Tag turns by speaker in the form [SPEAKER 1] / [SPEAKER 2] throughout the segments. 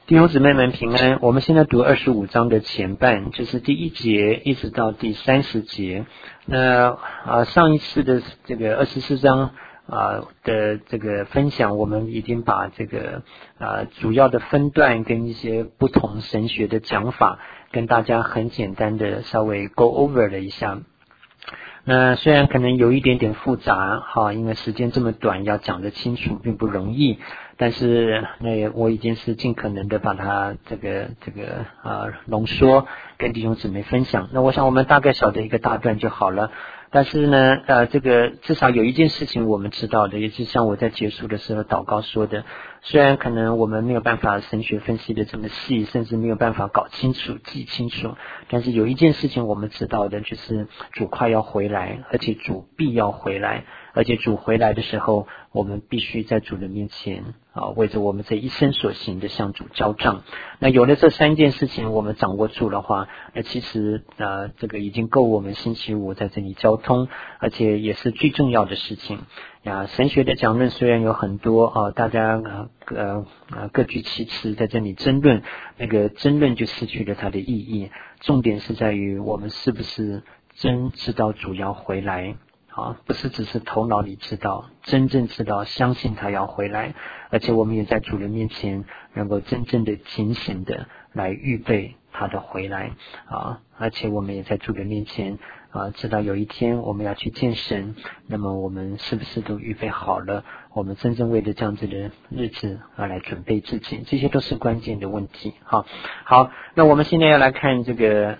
[SPEAKER 1] 弟兄姊妹们平安，我们现在读25章的前半，就是第1节一直到第30节。那上一次的这个24章的这个分享，我们已经把这个主要的分段跟一些不同神学的讲法跟大家很简单的稍微 go over 了一下。那虽然可能有一点点复杂因为时间这么短，要讲得清楚并不容易，但是我已经是尽可能的把它这个浓缩跟弟兄姊妹分享。那我想我们大概晓得一个大段就好了。但是呢这个至少有一件事情我们知道的，也是像我在结束的时候祷告说的，虽然可能我们没有办法神学分析的这么细，甚至没有办法搞清楚记清楚，但是有一件事情我们知道的，就是主快要回来，而且主必要回来，而且主回来的时候，我们必须在主的面前为着我们这一生所行的向主交账。那有了这3件事情我们掌握住的话，那其实这个已经够我们星期五在这里交通，而且也是最重要的事情。神学的讲论虽然有很多大家各具其词在这里争论，那个争论就失去了它的意义。重点是在于我们是不是真知道主要回来不是只是头脑里知道，真正知道，相信他要回来，而且我们也在主人面前能够真正的警醒的来预备他的回来而且我们也在主人面前知道有一天我们要去见神，那么我们是不是都预备好了，我们真正为了这样子的日子来准备自己，这些都是关键的问题。好，那我们现在要来看这个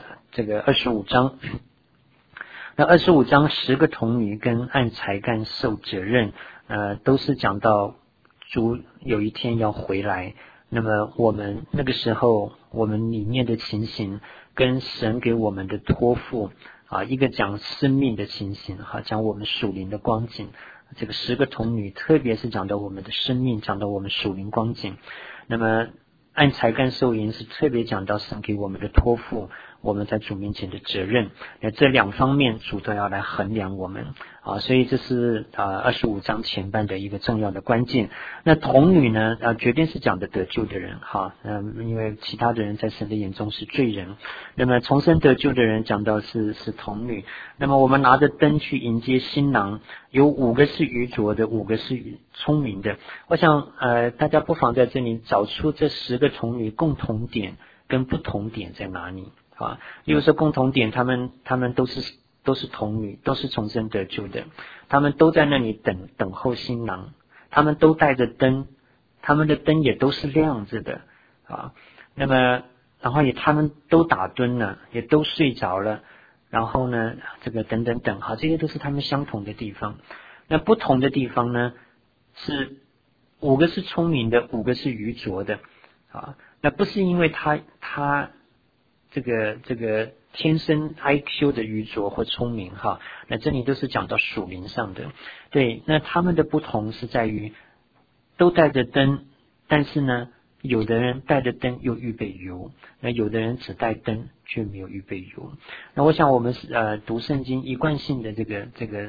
[SPEAKER 1] 25章。那25章10个童女跟按才干受责任都是讲到主有一天要回来，那么我们那个时候我们里面的情形跟神给我们的托付一个讲生命的情形讲我们属灵的光景，这个10个童女特别是讲到我们的生命，讲到我们属灵光景。那么按才干受淫是特别讲到神给我们的托付，我们在主面前的责任。那这2方面主都要来衡量我们所以这是25章前半的一个重要的关键。那童女呢绝对是讲的得救的人因为其他的人在神的眼中是罪人。那么重生得救的人讲到是童女。那么我们拿着灯去迎接新郎，有5个是愚拙的，5个是聪明的。我想大家不妨在这里找出这10个童女共同点跟不同点在哪里例如说共同点，他们都是童女，都是重生得救的，他们都在那里等候新郎，他们都带着灯，他们的灯也都是亮着的那么然后他们都打盹了，也都睡着了，然后呢这个等等这些都是他们相同的地方。那不同的地方呢是5个是聪明的，5个是愚拙的那不是因为他这个天生 IQ 的愚拙或聪明那这里都是讲到属灵上的。对，那他们的不同是在于都带着灯，但是呢有的人带着灯又预备油，那有的人只带灯却没有预备油。那我想我们读圣经一贯性的这个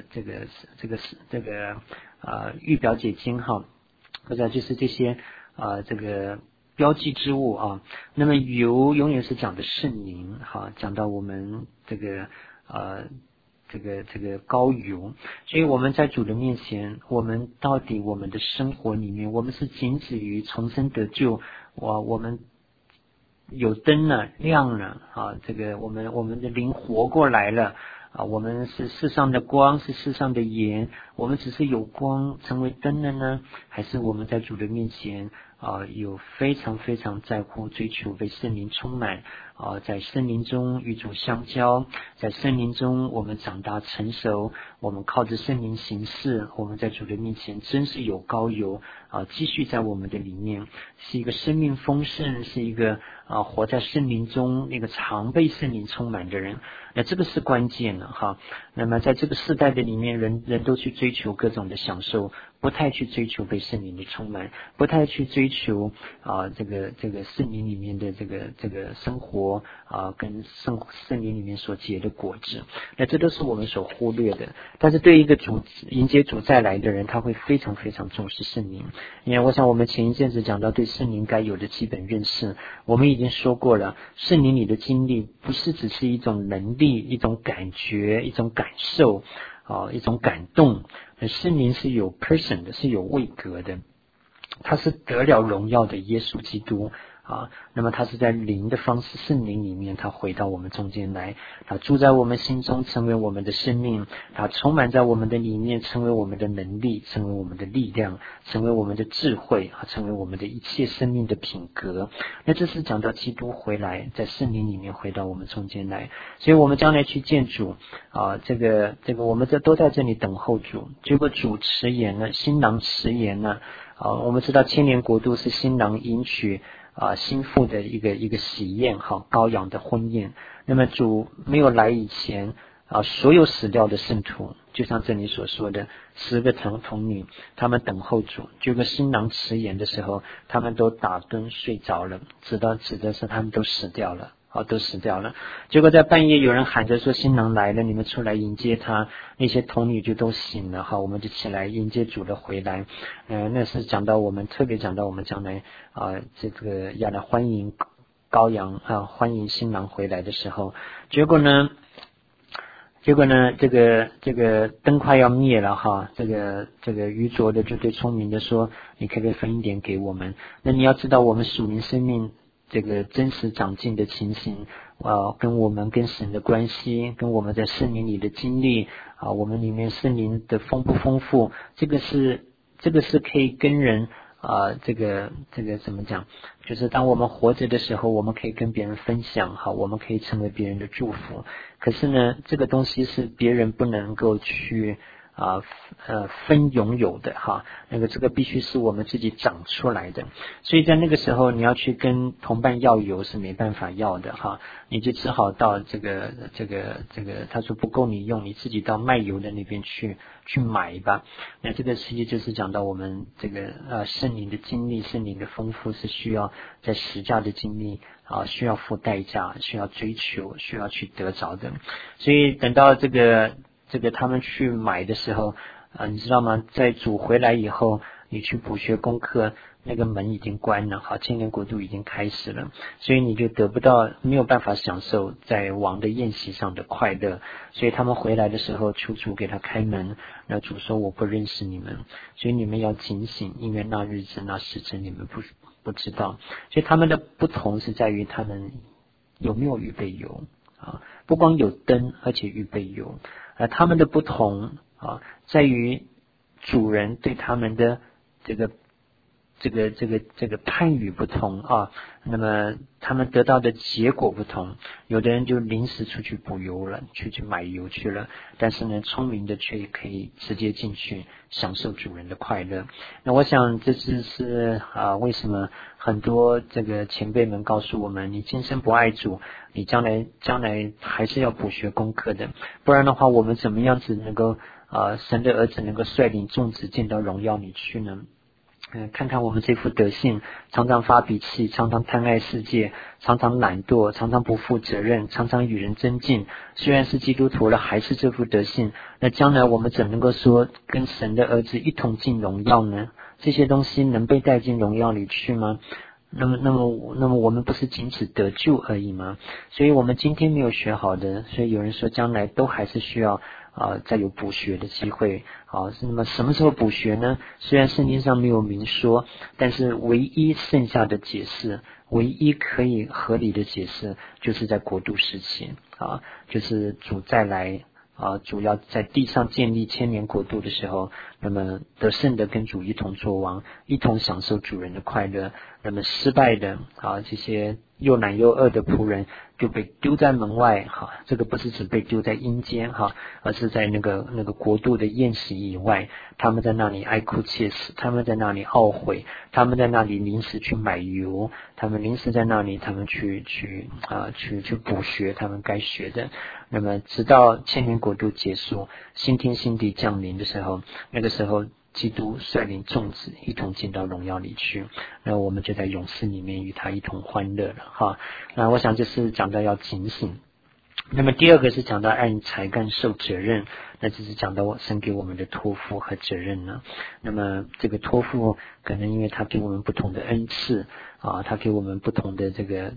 [SPEAKER 1] 预表解经或者就是这些这个标记之物那么油永远是讲的圣灵讲到我们这个高油。所以我们在主的面前，我们到底我们的生活里面，我们是仅止于重生得救我们有灯了，亮了这个我们的灵活过来了我们是世上的光，是世上的盐，我们只是有光成为灯了呢，还是我们在主的面前有非常非常在乎追求被圣灵充满在圣灵中与主相交，在圣灵中我们长大成熟，我们靠着圣灵行事，我们在主的面前真是有膏油继续在我们的里面，是一个生命丰盛，是一个活在圣灵中那个常被圣灵充满的人。那这个是关键的那么在这个世代的里面，人都去追求各种的享受， 不太去追求被圣灵的充满，不太去追求这个圣灵里面的这个生活跟圣灵里面所结的果子，那这都是我们所忽略的。但是对一个迎接主再来的人，他会非常非常重视圣灵。因为我想我们前一阵子讲到对圣灵该有的基本认识，我们已经说过了，圣灵里的经历不是只是一种能力、一种感觉、一种感受一种感动，圣灵是有 person 的，是有位格的，他是得了荣耀的耶稣基督那么他是在灵的方式，圣灵里面他回到我们中间来，他住在我们心中，成为我们的生命，他充满在我们的里面，成为我们的能力，成为我们的力量，成为我们的智慧成为我们的一切生命的品格。那这是讲到基督回来，在圣灵里面回到我们中间来，所以我们将来去见主这个我们都在这里等候主。结果主迟延了，新郎迟延了我们知道千年国度是新郎迎娶新妇的一个喜宴羔羊的婚宴。那么主没有来以前所有死掉的圣徒，就像这里所说的10个童女，他们等候主，结果新郎迟延的时候，他们都打盹睡着了，指的是他们都死掉了都死掉了。结果在半夜有人喊着说新郎来了，你们出来迎接他，那些童女就都醒了我们就起来迎接主的回来。那是特别讲到我们将来这个要来欢迎羔羊欢迎新郎回来的时候。结果呢这个灯快要灭了这个愚拙的就对聪明的说，你可不可以分一点给我们？那你要知道我们属灵生命这个真实长进的情形跟我们跟神的关系，跟我们在圣灵里的经历我们里面圣灵的丰不丰富，这个是可以跟人这个怎么讲，就是当我们活着的时候，我们可以跟别人分享我们可以成为别人的祝福。可是呢，这个东西是别人不能够去分拥有的这个必须是我们自己长出来的。所以在那个时候你要去跟同伴要油是没办法要的你就只好到这个他说不够你用，你自己到卖油的那边去买吧。那这个实际就是讲到我们这个圣灵的经历，圣灵的丰富是需要在实价的经历需要付代价，需要追求，需要去得着的。所以等到这个他们去买的时候你知道吗？在主回来以后，你去补学功课，那个门已经关了千年国度已经开始了，所以你就没有办法享受在王的宴席上的快乐。所以他们回来的时候，求主给他开门，那主说我不认识你们，所以你们要警醒，因为那日子那时辰你们不知道。所以他们的不同是在于他们有没有预备油不光有灯，而且预备油。他们的不同在于主人对他们的这个判语不同那么他们得到的结果不同。有的人就临时出去补油了，去买油去了，但是呢，聪明的却可以直接进去享受主人的快乐。那我想这是为什么很多这个前辈们告诉我们，你今生不爱主，你将来还是要补学功课的，不然的话，我们怎么样子能够神的儿子能够率领众子见到荣耀里去呢？看看我们这副德性，常常发脾气，常常贪爱世界，常常懒惰，常常不负责任，常常与人争竞。虽然是基督徒了，还是这副德性，那将来我们怎能够说跟神的儿子一同进荣耀呢？这些东西能被带进荣耀里去吗？那么我们不是仅此得救而已吗？所以我们今天没有学好的，所以有人说将来都还是需要再有补学的机会那么什么时候补学呢？虽然圣经上没有明说，但是唯一剩下的解释，唯一可以合理的解释，就是在国度时期就是主再来主要在地上建立千年国度的时候，那么得胜的跟主一同作王，一同享受主人的快乐。那么失败的这些又懒又饿的仆人就被丢在门外这个不是只被丢在阴间而是在那个国度的宴席以外，他们在那里哀哭切齿，他们在那里懊悔，他们在那里临时去买油，他们临时在那里他们去补学他们该学的。那么直到千年国度结束，新天新地降临的时候，那个时候基督率领众子一同进到荣耀里去，那我们就在勇士里面与他一同欢乐了哈。那我想这是讲到要警醒。那么第二个是讲到按才干受责任，那就是讲到神给我们的托付和责任呢。那么这个托付可能因为他给我们不同的恩赐啊，他给我们不同的这个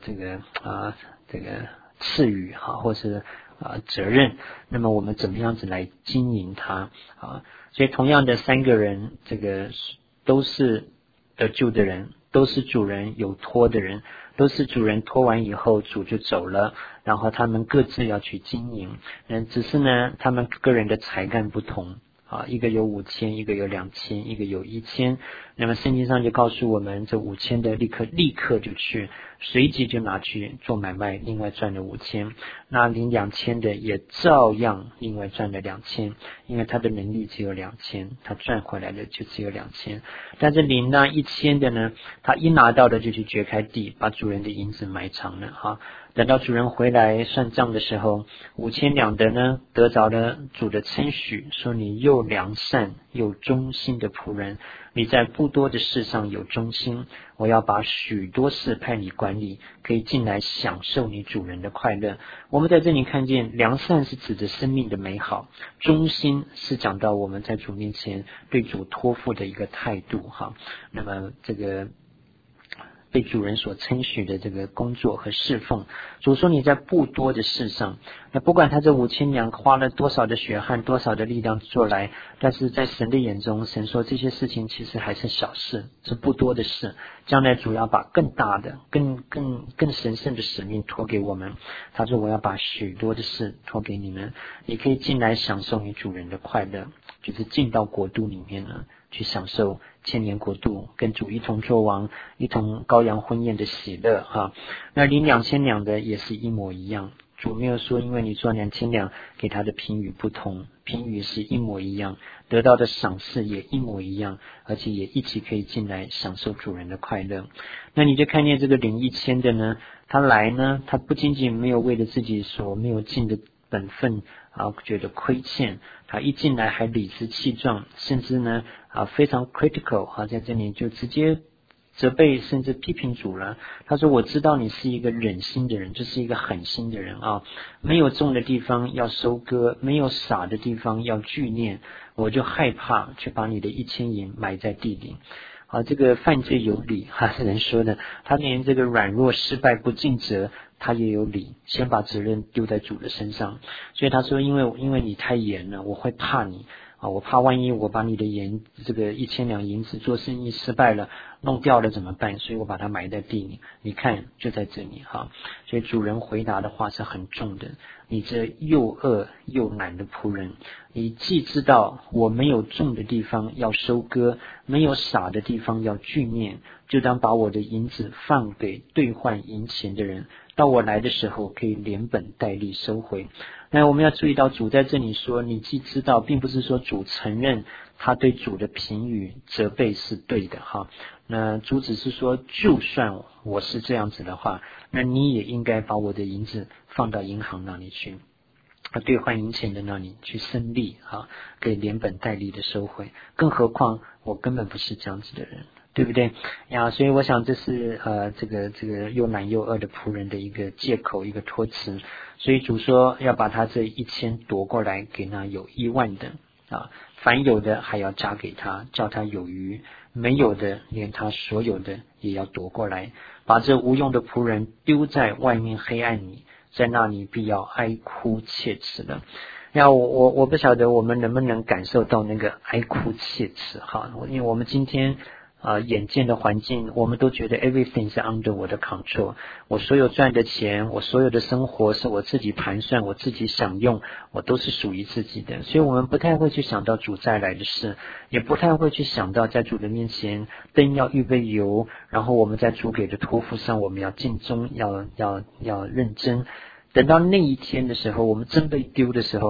[SPEAKER 1] 赐予哈，或是责任，那么我们怎么样子来经营它啊？所以同样的三个人，这个都是得救的人，都是主人有托的人，都是主人托完以后主就走了，然后他们各自要去经营，只是呢他们个人的才干不同啊，一个有5000，一个有2000，一个有1000。那么圣经上就告诉我们，这5000的立刻就去，随即就拿去做买卖，另外赚了5000。那领2000的也照样另外赚了2000，因为他的能力只有2000，他赚回来的就只有2000。但是领那1000的呢，他一拿到的就去掘开地，把主人的银子埋藏了哈。等到主人回来算账的时候，5000两的呢得着了主的称许，说你又良善又忠心的仆人，你在不多的事上有忠心，我要把许多事派你管理，可以进来享受你主人的快乐。我们在这里看见良善是指着生命的美好，忠心是讲到我们在主面前对主托付的一个态度哈。那么这个被主人所称许的这个工作和侍奉，主说你在不多的事上，那不管他这5000两花了多少的血汗，多少的力量做来，但是在神的眼中，神说这些事情其实还是小事，是不多的事。将来主要把更大的、更神圣的使命托给我们。他说我要把许多的事托给你们，你可以进来享受你主人的快乐，就是进到国度里面呢，去享受千年国度，跟主一同作王，一同羔羊婚宴的喜乐哈。那领2000两的也是一模一样，主没有说因为你赚2000两给他的评语不同，评语是一模一样，得到的赏赐也一模一样，而且也一起可以进来享受主人的快乐。那你就看见这个领1000的呢，他来呢，他不仅仅没有为了自己所没有尽的本分觉得亏欠，他一进来还理直气壮，甚至呢非常 critical 在这里就直接责备甚至批评主了。他说我知道你是一个忍心的人，就是一个狠心的人没有种的地方要收割，没有撒的地方要聚敛，我就害怕去把你的1000银埋在地里。这个犯罪有理是人说的，他连这个软弱失败不尽责他也有理，先把责任丢在主的身上。所以他说因为你太严了，我会怕你我怕万一我把你的这个1000两银子做生意失败了，弄掉了怎么办？所以我把它埋在地里。你看就在这里所以主人回答的话是很重的，你这又恶又懒的仆人，你既知道我没有种的地方要收割，没有撒的地方要聚敛，就当把我的银子放给兑换银钱的人，到我来的时候可以连本带利收回。那我们要注意到主在这里说你既知道，并不是说主承认他对主的评语责备是对的那主只是说就算我是这样子的话，那你也应该把我的银子放到银行那里去，兑换银钱的那里去生利可以连本带利的收回。更何况我根本不是这样子的人，对不对呀？所以我想这是这个又懒又恶的仆人的一个借口，一个托词。所以主说要把他这1000夺过来给那有10000的凡有的还要加给他，叫他有余；没有的连他所有的也要夺过来，把这无用的仆人丢在外面黑暗里，在那里必要哀哭切齿了。那我不晓得我们能不能感受到那个哀哭切齿因为我们今天眼见的环境，我们都觉得 everything 是 under 我的 control， 我所有赚的钱，我所有的生活是我自己盘算，我自己享用，我都是属于自己的。所以我们不太会去想到主再来的事，也不太会去想到在主的面前灯要预备油，然后我们在主给的托付上我们要尽忠，要认真。等到那一天的时候，我们真被丢的时候，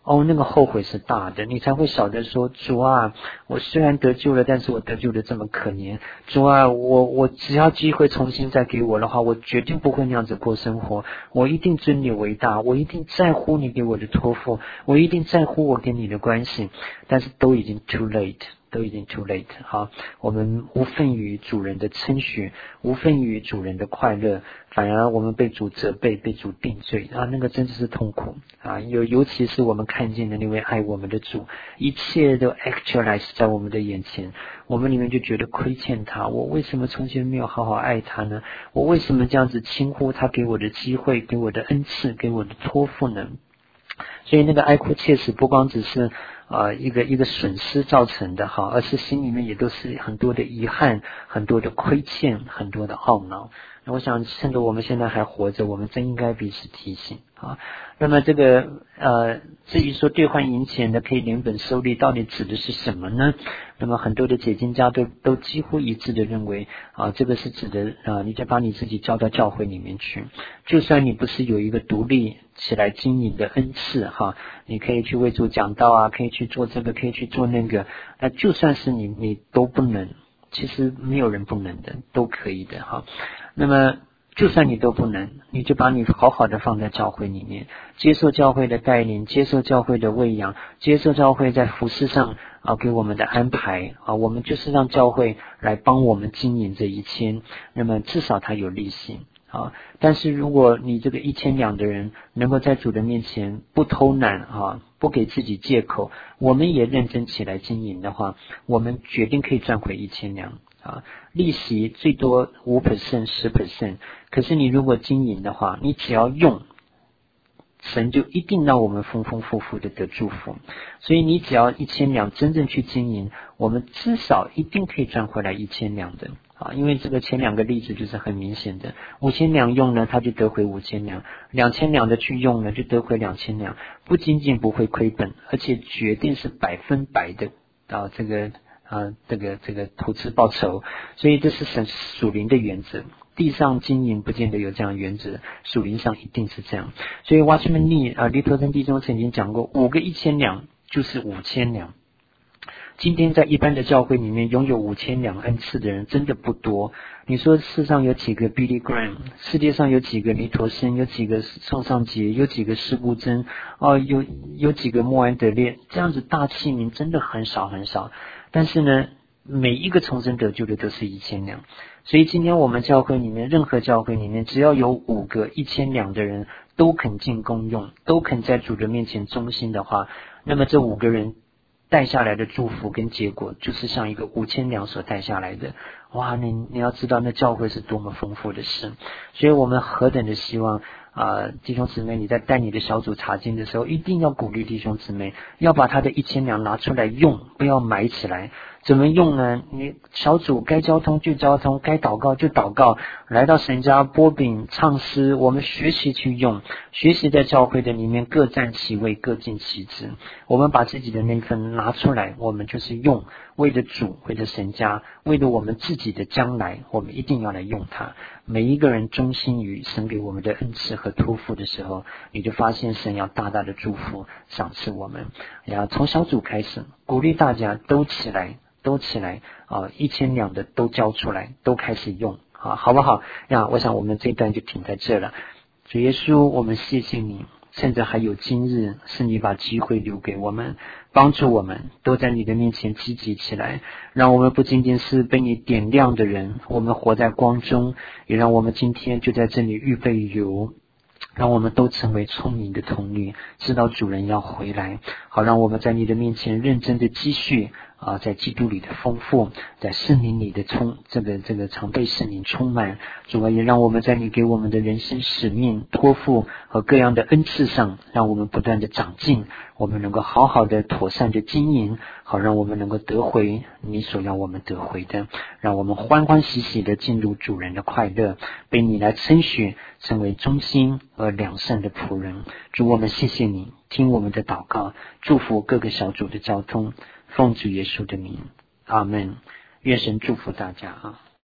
[SPEAKER 1] 那个后悔是大的，你才会晓得说，主啊，我虽然得救了，但是我得救的这么可怜。主啊，我只要机会重新再给我的话，我决定不会那样子过生活。我一定尊你为大，我一定在乎你给我的托付，我一定在乎我跟你的关系。但是都已经 too late。都已经 too late。 好，我们无份于主人的称许，无份于主人的快乐，反而我们被主责备，被主定罪啊，那个真的是痛苦啊！尤其是我们看见的那位爱我们的主，一切都 actualize 在我们的眼前，我们里面就觉得亏欠他，我为什么从前没有好好爱他呢？我为什么这样子轻忽他给我的机会，给我的恩赐，给我的托付呢？所以那个哀哭切齿不光只是一个损失造成的哈，而是心里面也都是很多的遗憾，很多的亏欠，很多的懊恼。那我想趁着我们现在还活着，我们真应该彼此提醒啊。那么这个至于说兑换银钱的可以连本收利，到底指的是什么呢？那么很多的解经家都几乎一致的认为这个是指的你就把你自己交到教会里面去，就算你不是有一个独立起来经营的恩赐哈，你可以去为主讲道啊，可以去做这个，可以去做那个，那就算是你都不能，其实没有人不能的，都可以的哈。那么就算你都不能，你就把你好好的放在教会里面，接受教会的带领，接受教会的喂养，接受教会在服事上给我们的安排我们就是让教会来帮我们经营这一切，那么至少它有利息但是如果你这个1000两的人能够在主的面前不偷懒不给自己借口，我们也认真起来经营的话，我们决定可以赚回1000两利息最多 5%、10%， 可是你如果经营的话，你只要用，神就一定让我们丰丰富富的得祝福。所以你只要1000两真正去经营，我们至少一定可以赚回来1000两的因为这个前2个例子就是很明显的，5000两用呢，他就得回5000两，2000两的去用呢，就得回2000两，不仅仅不会亏本，而且决定是100%的这个投资报酬。所以这是神属灵的原则，地上经营不见得有这样的原则，属灵上一定是这样。所以 Watchman Nee 利托森弟兄曾经讲过，5个1000两就是5000两。今天在一般的教会里面拥有5000两恩赐的人真的不多。你说世上有几个 Billy Graham， 世界上有几个尼陀森，有几个宋尚杰，有几个施布真有几个莫安德烈，这样子大器皿真的很少很少。但是呢，每一个重生得救的都是1000两。所以今天我们教会里面，任何教会里面只要有5个1000两的人都肯进功用，都肯在主的面前忠心的话，那么这5个人带下来的祝福跟结果就是像一个5000两所带下来的。哇，你要知道那教会是多么丰富的事。所以我们何等的希望弟兄姊妹，你在带你的小组查经的时候，一定要鼓励弟兄姊妹要把他的1000两拿出来用，不要埋起来。怎么用呢？你小组该交通就交通，该祷告就祷告，来到神家播饼唱诗，我们学习去用，学习在教会的里面各占其位，各尽其职。我们把自己的那份拿出来，我们就是用，为了主，为了神家，为了我们自己的将来，我们一定要来用它。每一个人忠心于神给我们的恩赐和托付的时候，你就发现神要大大的祝福赏赐我们。从小组开始鼓励大家都起来，1000两的都交出来，都开始用好不好？我想我们这一段就停在这了。主耶稣，我们谢谢你，趁着还有今日，是你把机会留给我们，帮助我们都在你的面前积极起来，让我们不仅仅是被你点亮的人，我们活在光中，也让我们今天就在这里预备油，让我们都成为聪明的童女，知道主人要回来，好让我们在你的面前认真的积蓄在基督里的丰富，在圣灵里的这个常被圣灵充满。主啊，也让我们在你给我们的人生使命、托付和各样的恩赐上，让我们不断的长进，我们能够好好的妥善的经营，好让我们能够得回你所要我们得回的，让我们欢欢喜喜的进入主人的快乐，被你来称许，成为忠心而良善的仆人。主，我们谢谢你，听我们的祷告，祝福各个小组的交通，奉主耶稣的名，阿们。愿神祝福大家